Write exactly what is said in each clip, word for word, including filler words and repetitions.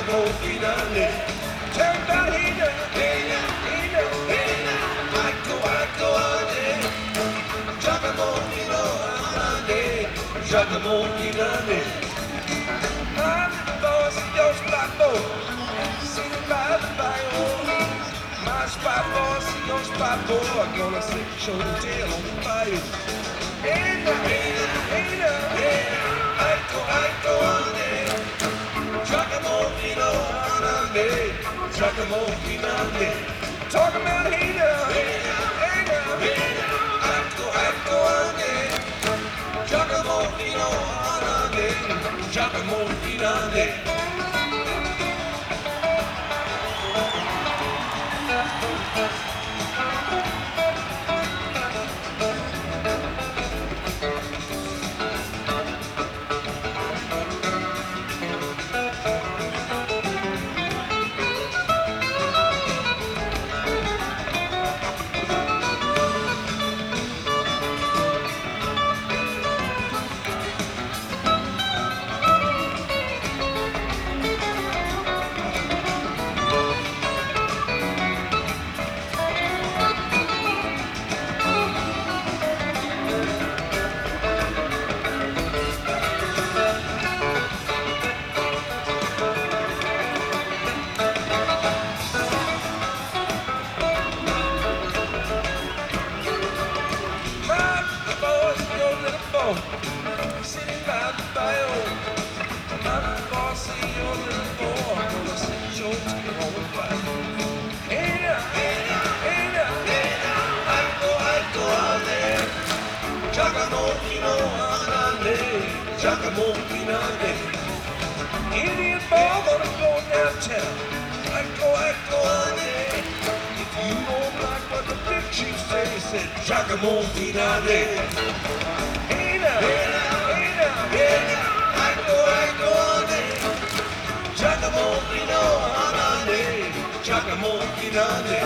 Giacomo Finale. Turn down Hina, Hina, Hina, Hina. Ecco, ecco, ane. Giacomo Finale, Giacomo Finale. I'm the boss of your spot boy, sitting by the fire. My spot boss and your spot boy are gonna set your tail on fire. Hey now, hey now, hey now, hey now. Ecco, ecco, ane. Giacomo Finale, Giacomo Finale. Talk about hey now, hey now, hey now, hey now. Ecco, ecco, ane. Giacomo Finale, Giacomo Finale. Sitting by the fire, I'm the boss of your little boy. I'm gonna set your tail on fire. Hey now, hey now, hey now, hey now. I go, I go on there. Giacomo Finale, Giacomo Finale. Indian ball gonna go downtown. I go, I go on there. If you don't like what the big chief say, he said Giacomo Finale. Hey now, hey now. Yeah, I go, I go on there. Giacomo Finale, Giacomo Finale.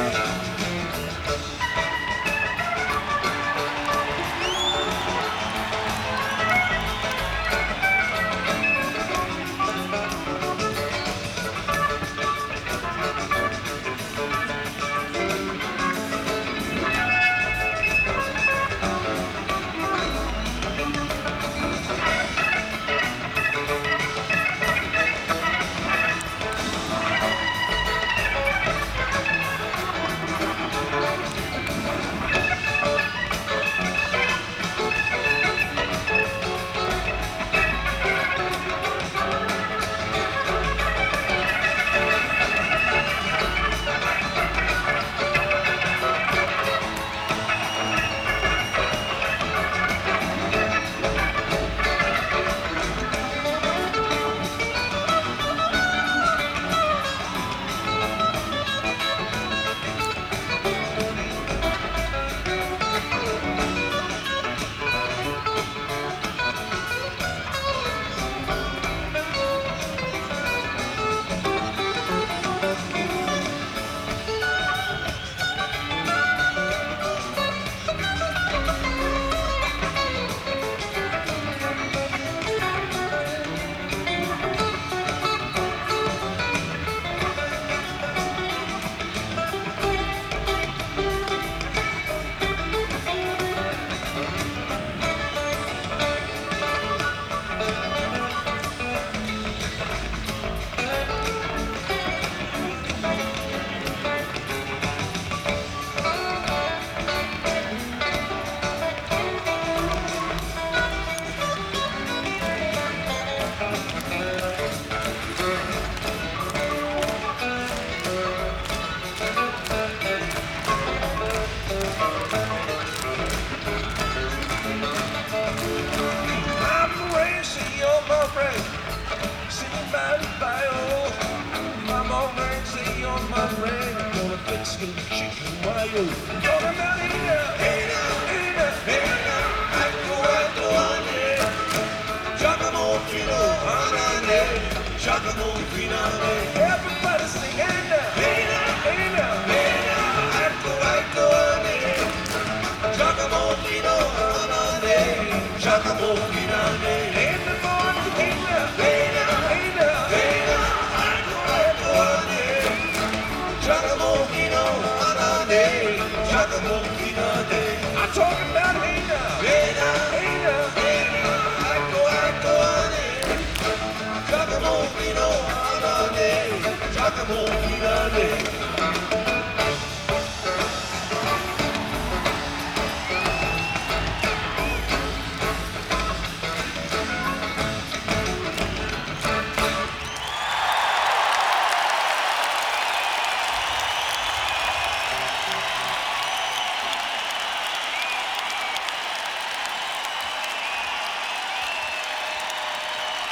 Chicken wire. Gonna marry her. Hey now, hey now, hey now. I go, I go on there. Giacomo Finale, Giacomo Finale.